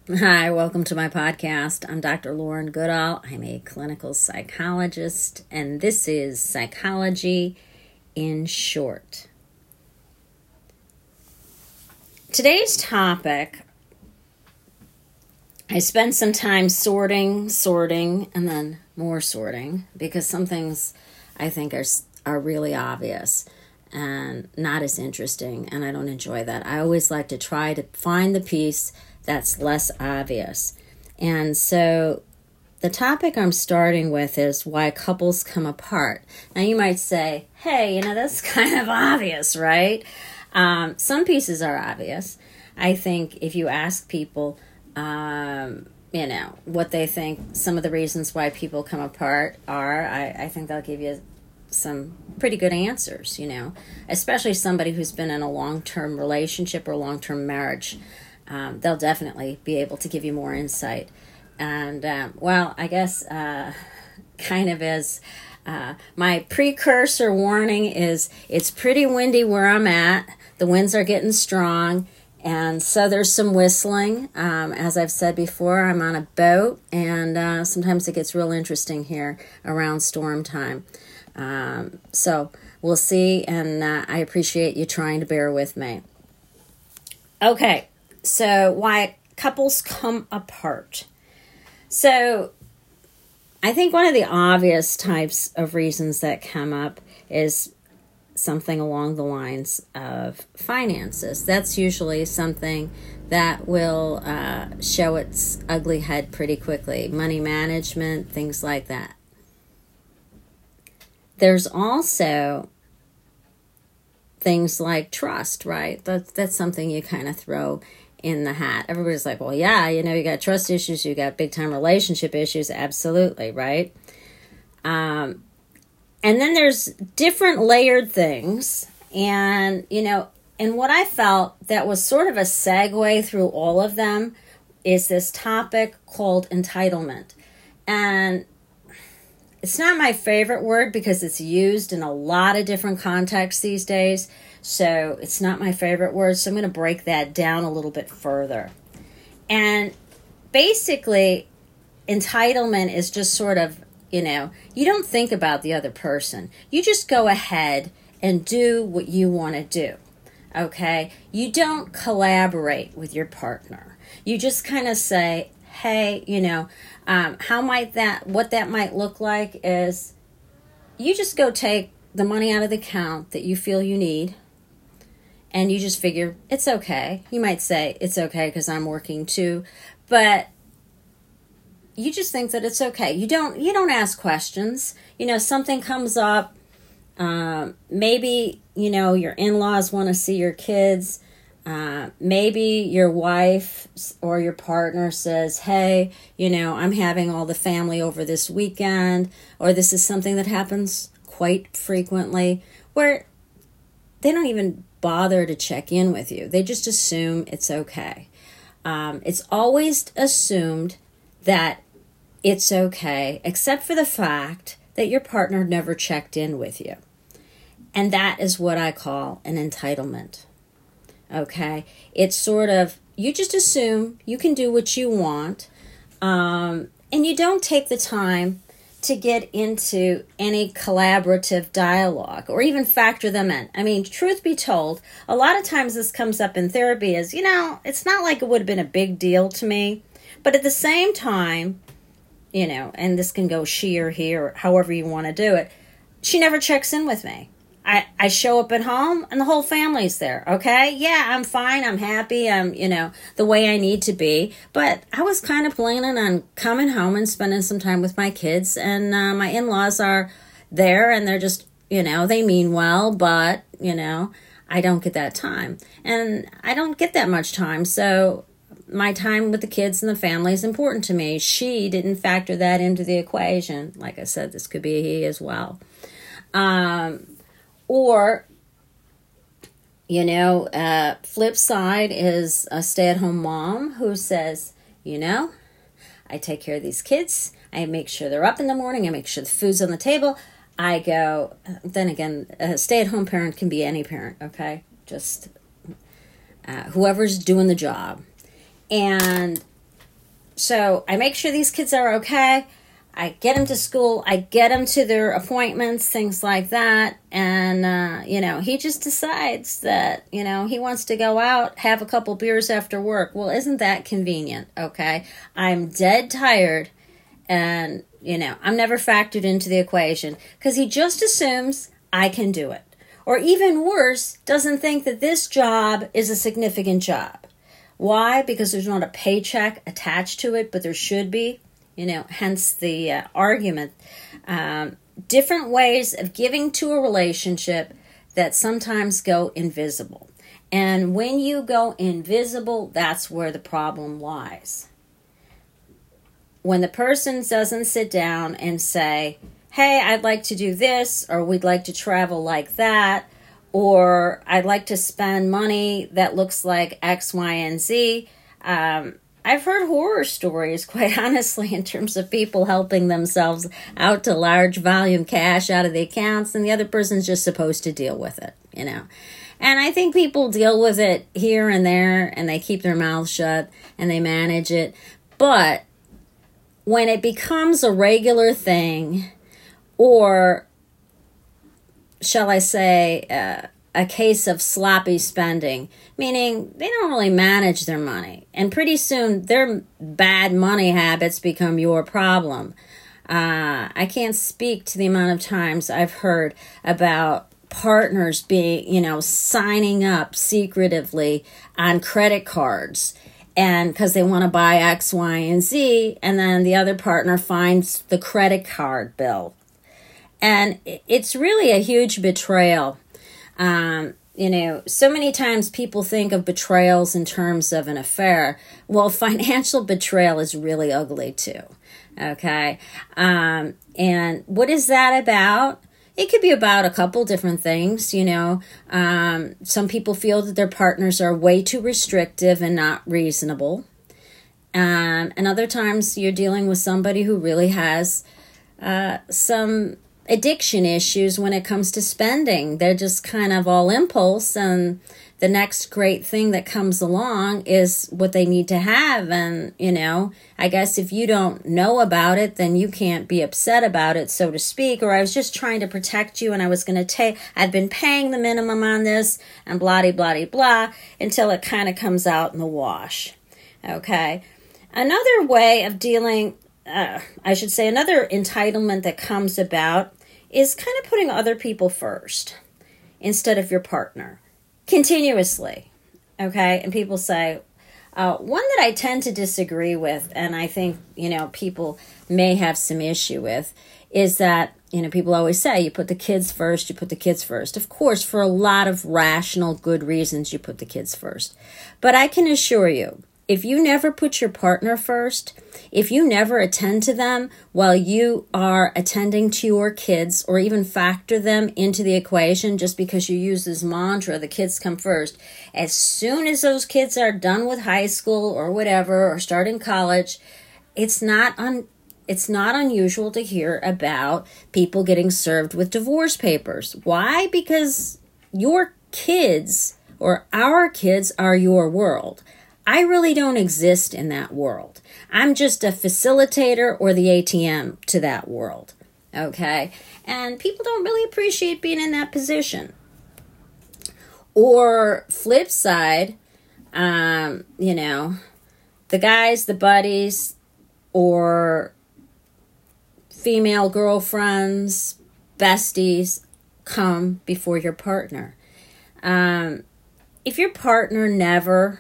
Hi, welcome to my podcast. I'm Dr. Lauren Goodall. I'm a clinical psychologist, and this is Psychology in Short. Today's topic, I spent some time sorting, and then more sorting, because some things I think are really obvious and not as interesting, and I don't enjoy that. I always like to try to find the piece that's less obvious. And so the topic I'm starting with is why couples come apart. Now you might say, hey, that's kind of obvious, right? Some pieces are obvious. I think if you ask people, what they think some of the reasons why people come apart are, I think they'll give you some pretty good answers, especially somebody who's been in a long-term relationship or long-term marriage. They'll definitely be able to give you more insight. And, I guess kind of as my precursor warning is it's pretty windy where I'm at. The winds are getting strong, and so there's some whistling. As I've said before, I'm on a boat, and sometimes it gets real interesting here around storm time. So we'll see, and I appreciate you trying to bear with me. Okay. So why couples come apart. So I think one of the obvious types of reasons that come up is something along the lines of finances. That's usually something that will show its ugly head pretty quickly. Money management, things like that. There's also things like trust, right? That's something you kind of throw in the hat. Everybody's like, well, yeah, you got trust issues, you got big time relationship issues. Absolutely, right? And then there's different layered things. And, and what I felt that was sort of a segue through all of them is this topic called entitlement. And it's not my favorite word because it's used in a lot of different contexts these days. So it's not my favorite word. So I'm going to break that down a little bit further. And basically, entitlement is just sort of, you don't think about the other person. You just go ahead and do what you want to do. Okay? You don't collaborate with your partner. You just kind of say, hey, what that might look like is you just go take the money out of the account that you feel you need, and you just figure it's okay. You might say it's okay because I'm working too, but you just think that it's okay. You don't ask questions. Something comes up. Maybe your in-laws want to see your kids. Maybe your wife or your partner says, hey, I'm having all the family over this weekend, or this is something that happens quite frequently where they don't even bother to check in with you. They just assume it's okay. It's always assumed that it's okay, except for the fact that your partner never checked in with you. And that is what I call an entitlement. Okay, it's sort of, you just assume you can do what you want, and you don't take the time to get into any collaborative dialogue or even factor them in. I mean, truth be told, a lot of times this comes up in therapy as, it's not like it would have been a big deal to me, but at the same time, and this can go she or he or however you want to do it, she never checks in with me. I show up at home and the whole family's there, okay? Yeah, I'm fine, I'm happy, I'm, the way I need to be. But I was kind of planning on coming home and spending some time with my kids, and my in-laws are there, and they're just, they mean well, but, I don't get that time. And I don't get that much time, so my time with the kids and the family is important to me. She didn't factor that into the equation. Like I said, this could be a he as well. Or, flip side is a stay-at-home mom who says, I take care of these kids. I make sure they're up in the morning. I make sure the food's on the table. I go, then again, a stay-at-home parent can be any parent, okay? Just whoever's doing the job. And So I make sure these kids are okay. I get them to school. I get them to their appointments, things like that. And, he just decides that, he wants to go out, have a couple beers after work. Well, isn't that convenient? Okay. I'm dead tired. And, I'm never factored into the equation because he just assumes I can do it. Or even worse, doesn't think that this job is a significant job. Why? Because there's not a paycheck attached to it, but there should be, hence the argument. Different ways of giving to a relationship that sometimes go invisible. And when you go invisible, that's where the problem lies. When the person doesn't sit down and say, hey, I'd like to do this, or we'd like to travel like that, or I'd like to spend money that looks like X, Y, and Z. I've heard horror stories, quite honestly, in terms of people helping themselves out to large volume cash out of the accounts, and the other person's just supposed to deal with it, And I think people deal with it here and there, and they keep their mouths shut, and they manage it. But when it becomes a regular thing, or shall I say, a case of sloppy spending, meaning they don't really manage their money. And pretty soon, their bad money habits become your problem. I can't speak to the amount of times I've heard about partners being, signing up secretively on credit cards. And because they want to buy X, Y, and Z, and then the other partner finds the credit card bill. And it's really a huge betrayal. So many times people think of betrayals in terms of an affair. Well, financial betrayal is really ugly too. Okay. And what is that about? It could be about a couple different things, Some people feel that their partners are way too restrictive and not reasonable. And other times you're dealing with somebody who really has some addiction issues when it comes to spending. They're just kind of all impulse, and the next great thing that comes along is what they need to have. And, I guess if you don't know about it, then you can't be upset about it, so to speak. Or I was just trying to protect you, and I was going to I've been paying the minimum on this, and blah, blah, blah, until it kind of comes out in the wash. Okay. Another way of dealing, another entitlement that comes about is kind of putting other people first instead of your partner continuously. Okay. And people say, one that I tend to disagree with, and I think, people may have some issue with, is that, people always say you put the kids first, you put the kids first. Of course, for a lot of rational, good reasons, you put the kids first. But I can assure you, if you never put your partner first, if you never attend to them while you are attending to your kids, or even factor them into the equation just because you use this mantra, the kids come first, as soon as those kids are done with high school or whatever, or starting college, it's not unusual to hear about people getting served with divorce papers. Why? Because your kids, or our kids, are your world. I really don't exist in that world. I'm just a facilitator or the ATM to that world. Okay? And people don't really appreciate being in that position. Or flip side, the guys, the buddies, or female girlfriends, besties come before your partner. If your partner never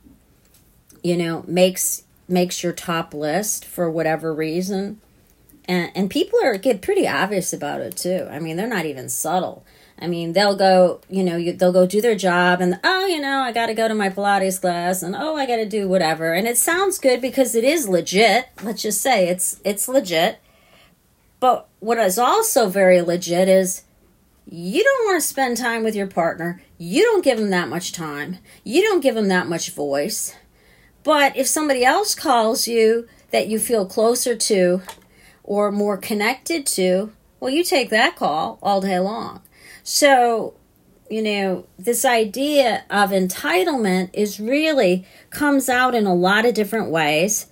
makes your top list for whatever reason. And people get pretty obvious about it too. I mean, they're not even subtle. I mean, they'll go, they'll go do their job, and, I got to go to my Pilates class, and, I got to do whatever. And it sounds good because it is legit. Let's just say it's legit. But what is also very legit is you don't want to spend time with your partner. You don't give them that much time. You don't give them that much voice. But if somebody else calls you that you feel closer to or more connected to, well, you take that call all day long. So, this idea of entitlement comes out in a lot of different ways.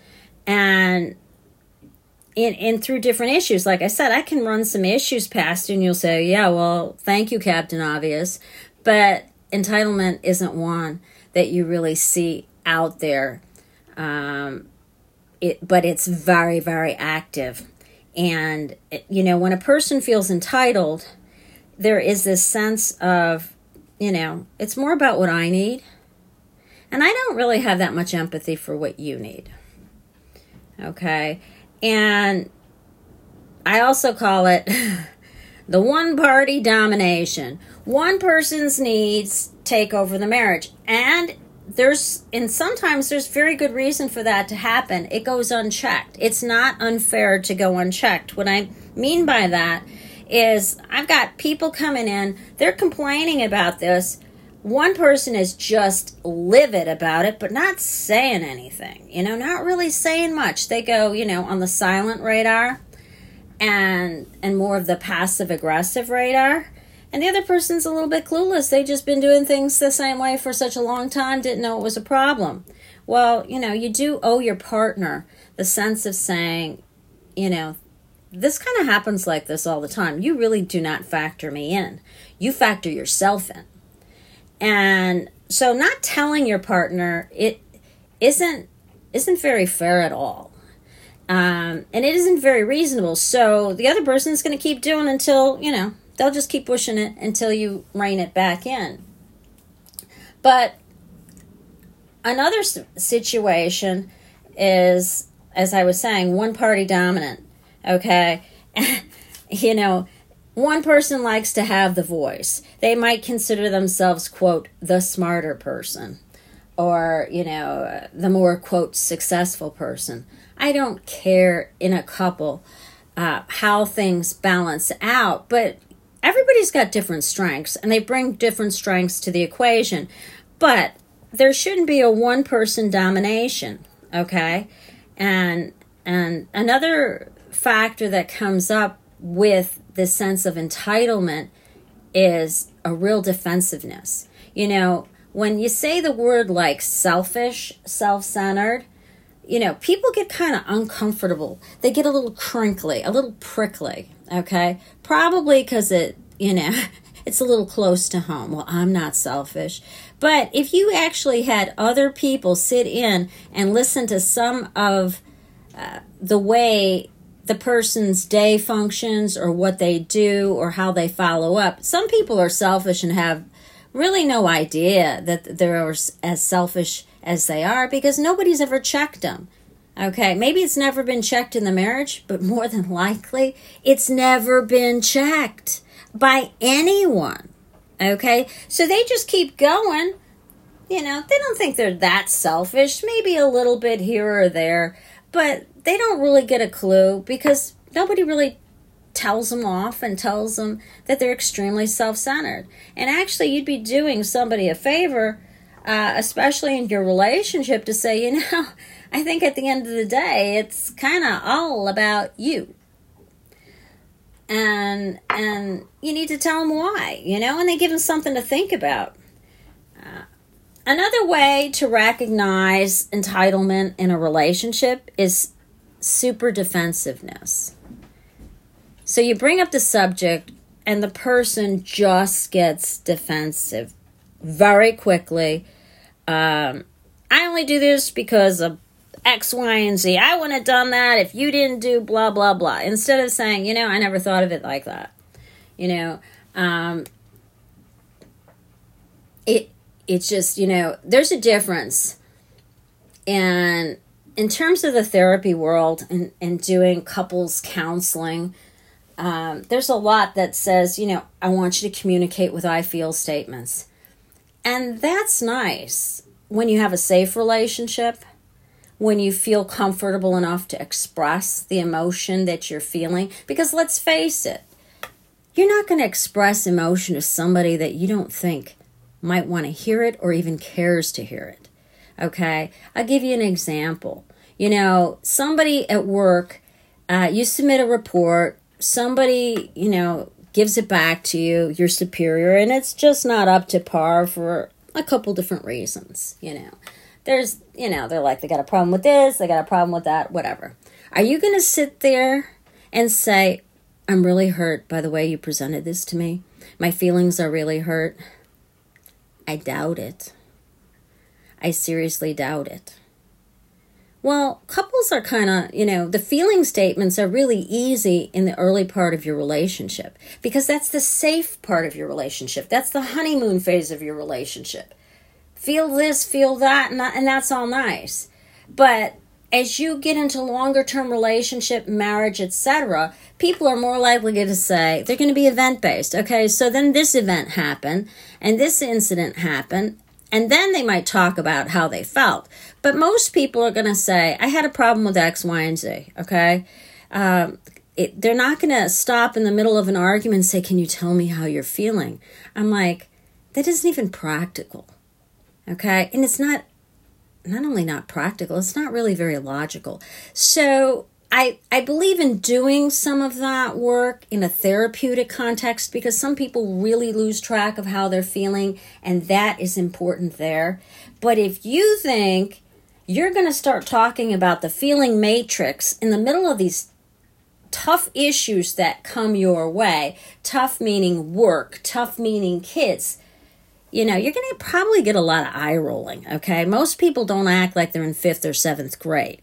And in through different issues, like I said, I can run some issues past you and you'll say, yeah, well, thank you, Captain Obvious. But entitlement isn't one that you really see out there. But it's very, very active. And, when a person feels entitled, there is this sense of, it's more about what I need. And I don't really have that much empathy for what you need. Okay? And I also call it the one-party domination. One person's needs take over the marriage. And sometimes there's very good reason for that to happen. It goes unchecked. It's not unfair to go unchecked. What I mean by that is I've got people coming in, they're complaining about this. One person is just livid about it, but not saying anything, not really saying much. They go, on the silent radar and more of the passive aggressive radar. And the other person's a little bit clueless. They've just been doing things the same way for such a long time, didn't know it was a problem. Well, you do owe your partner the sense of saying, this kind of happens like this all the time. You really do not factor me in. You factor yourself in. And so not telling your partner, it isn't very fair at all. And it isn't very reasonable. So the other person is going to keep doing until, they'll just keep pushing it until you rein it back in. But another situation is, as I was saying, one-party dominant. Okay? One person likes to have the voice. They might consider themselves, quote, the smarter person, or, the more, quote, successful person. I don't care in a couple how things balance out, but everybody's got different strengths, and they bring different strengths to the equation. But there shouldn't be a one-person domination, okay? And another factor that comes up with this sense of entitlement is a real defensiveness. When you say the word like selfish, self-centered, people get kind of uncomfortable. They get a little crinkly, a little prickly, okay? Probably because it's a little close to home. Well, I'm not selfish. But if you actually had other people sit in and listen to some of the way the person's day functions or what they do or how they follow up. Some people are selfish and have really no idea that they're as selfish as they are because nobody's ever checked them. Okay, maybe it's never been checked in the marriage, but more than likely, it's never been checked by anyone. Okay, so they just keep going. They don't think they're that selfish, maybe a little bit here or there, but they don't really get a clue because nobody really tells them off and tells them that they're extremely self-centered. And actually, you'd be doing somebody a favor, especially in your relationship, to say, I think at the end of the day, it's kind of all about you. And you need to tell them why, and they give them something to think about. Another way to recognize entitlement in a relationship is super defensiveness. So you bring up the subject and the person just gets defensive very quickly. I only do this because of X, Y, and Z. I wouldn't have done that if you didn't do blah, blah, blah. Instead of saying, I never thought of it like that. It's just, there's a difference. And in terms of the therapy world and doing couples counseling, there's a lot that says, I want you to communicate with I feel statements. And that's nice when you have a safe relationship, when you feel comfortable enough to express the emotion that you're feeling. Because let's face it, you're not going to express emotion to somebody that you don't think might want to hear it or even cares to hear it. Okay? I'll give you an example. Somebody at work, you submit a report, somebody, gives it back to you, your superior, and it's just not up to par for a couple different reasons, there's, they're like, they got a problem with this, they got a problem with that, whatever. Are you going to sit there and say, I'm really hurt by the way you presented this to me? My feelings are really hurt. I doubt it. I seriously doubt it. Well, couples are kind of, the feeling statements are really easy in the early part of your relationship because that's the safe part of your relationship. That's the honeymoon phase of your relationship. Feel this, feel that, and that's all nice. But as you get into longer-term relationship, marriage, etc., people are more likely to say, they're going to be event-based. Okay, so then this event happened, and this incident happened, and then they might talk about how they felt. But most people are going to say, I had a problem with X, Y, and Z, okay? They're not going to stop in the middle of an argument and say, can you tell me how you're feeling? I'm like, that isn't even practical, okay? And it's not only not practical, it's not really very logical. So I believe in doing some of that work in a therapeutic context because some people really lose track of how they're feeling, and that is important there. But if you think you're going to start talking about the feeling matrix in the middle of these tough issues that come your way, tough meaning work, tough meaning kids, you're going to probably get a lot of eye rolling, okay? Most people don't act like they're in 5th or 7th grade.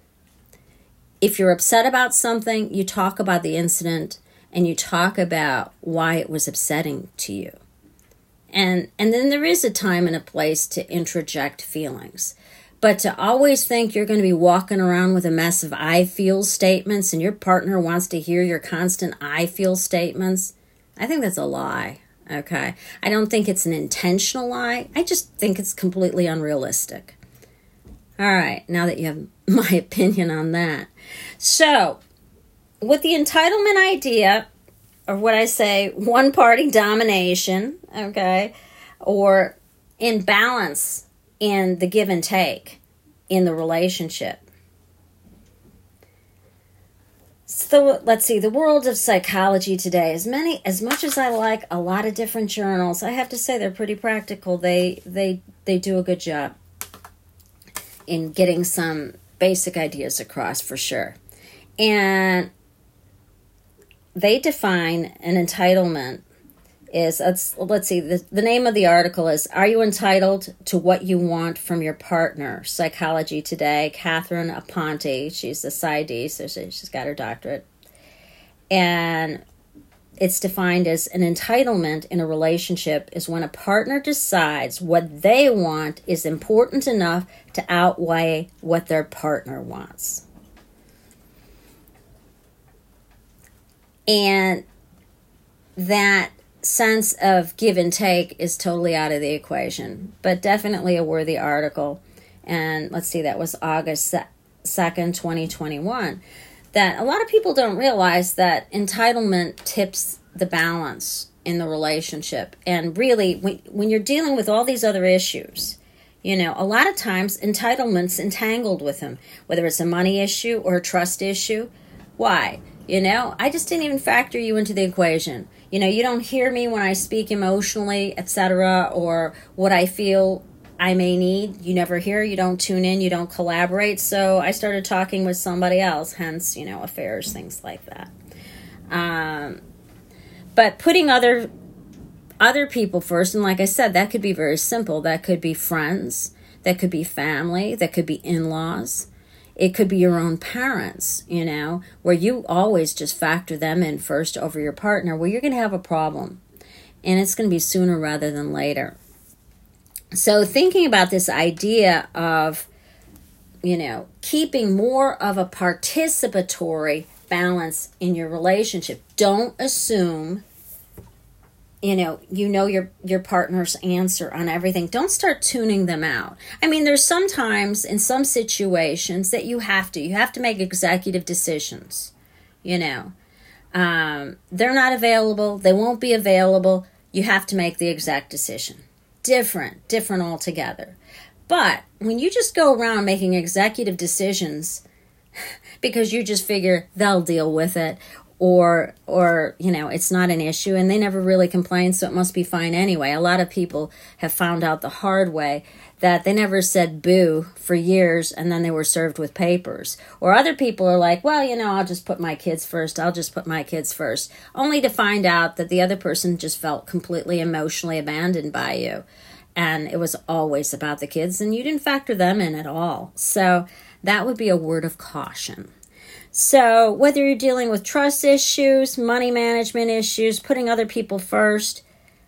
If you're upset about something, you talk about the incident and you talk about why it was upsetting to you. And then there is a time and a place to interject feelings. But to always think you're going to be walking around with a mess of I feel statements and your partner wants to hear your constant I feel statements, I think that's a lie, okay? I don't think it's an intentional lie. I just think it's completely unrealistic. All right, now that you have my opinion on that. So, with the entitlement idea, or what I say, one-party domination, okay, or imbalance in the give and take in the relationship. So let's see, the world of psychology today, as much as I like a lot of different journals, I have to say they're pretty practical. They do a good job in getting some basic ideas across for sure. And they define an entitlement is, let's see, the name of the article is, Are You Entitled to What You Want from Your Partner? Psychology Today, Catherine Aponte. She's a PsyD, so she's got her doctorate. And it's defined as an entitlement in a relationship is when a partner decides what they want is important enough to outweigh what their partner wants. And that sense of give and take is totally out of the equation, but definitely a worthy article. And let's see, that was August 2nd, 2021. That a lot of people don't realize that entitlement tips the balance in the relationship. And really, when you're dealing with all these other issues, a lot of times entitlement's entangled with them, whether it's a money issue or a trust issue. Why? I just didn't even factor you into the equation. You don't hear me when I speak emotionally, etc., or what I feel I may need. You never hear, you don't tune in, you don't collaborate. So I started talking with somebody else, hence, affairs, things like that. But putting other people first, and like I said, that could be very simple. That could be friends, that could be family, that could be in-laws. It could be your own parents, where you always just factor them in first over your partner. Well, you're going to have a problem, and it's going to be sooner rather than later. So thinking about this idea of, keeping more of a participatory balance in your relationship. Don't assume, your partner's answer on everything. Don't start tuning them out. I mean, there's sometimes in some situations that you have to make executive decisions. They're not available. They won't be available. You have to make the exact decision. Different altogether. But when you just go around making executive decisions because you just figure they'll deal with it, or it's not an issue, and they never really complain, so it must be fine anyway. A lot of people have found out the hard way that they never said boo for years, and then they were served with papers. Or other people are like, well, I'll just put my kids first, only to find out that the other person just felt completely emotionally abandoned by you, and it was always about the kids, and you didn't factor them in at all. So that would be a word of caution. So whether you're dealing with trust issues, money management issues, putting other people first,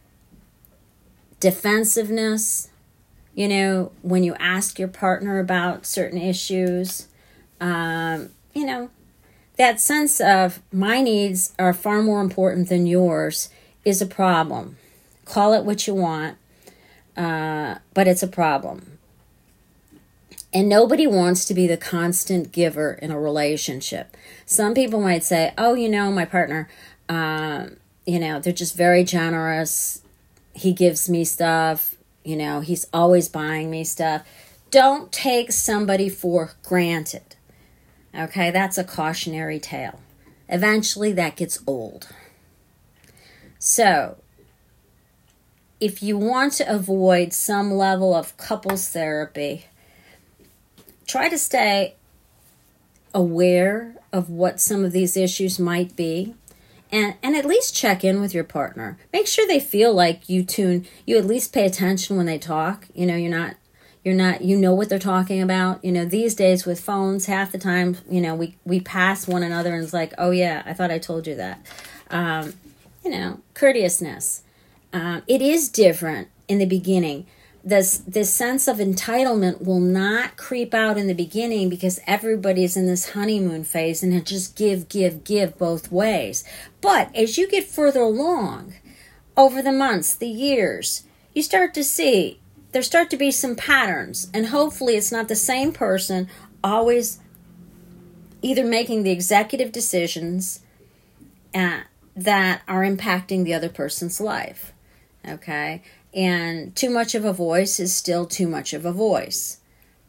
defensiveness, when you ask your partner about certain issues, that sense of my needs are far more important than yours is a problem. Call it what you want, but it's a problem. And nobody wants to be the constant giver in a relationship. Some people might say, oh, my partner, they're just very generous. He gives me stuff. He's always buying me stuff. Don't take somebody for granted. Okay, that's a cautionary tale. Eventually that gets old. So, if you want to avoid some level of couples therapy, try to stay aware of what some of these issues might be, and at least check in with your partner. Make sure they feel like you at least pay attention when they talk. You know what they're talking about. These days with phones, half the time, we pass one another and it's like, oh yeah, I thought I told you that. Courteousness. It is different in the beginning. This sense of entitlement will not creep out in the beginning because everybody's in this honeymoon phase and it just give both ways. But as you get further along, over the months, the years, you start to see there start to be some patterns, and hopefully it's not the same person always either making the executive decisions that are impacting the other person's life. Okay? And too much of a voice is still too much of a voice.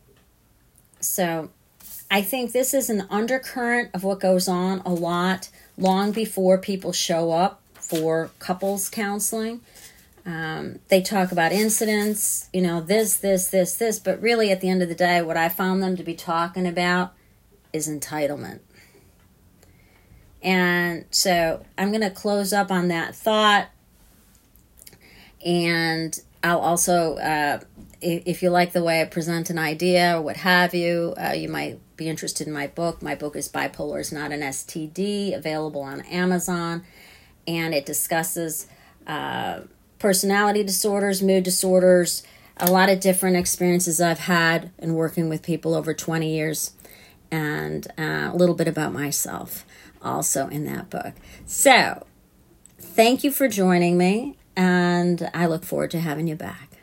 So I think this is an undercurrent of what goes on a lot long before people show up for couples counseling. They talk about incidents, this, but really at the end of the day, what I found them to be talking about is entitlement. And so I'm going to close up on that thought. And I'll also, if you like the way I present an idea or what have you, you might be interested in my book. My book is Bipolar is Not an STD, available on Amazon. And it discusses personality disorders, mood disorders, a lot of different experiences I've had in working with people over 20 years, and a little bit about myself also in that book. So, thank you for joining me. And I look forward to having you back.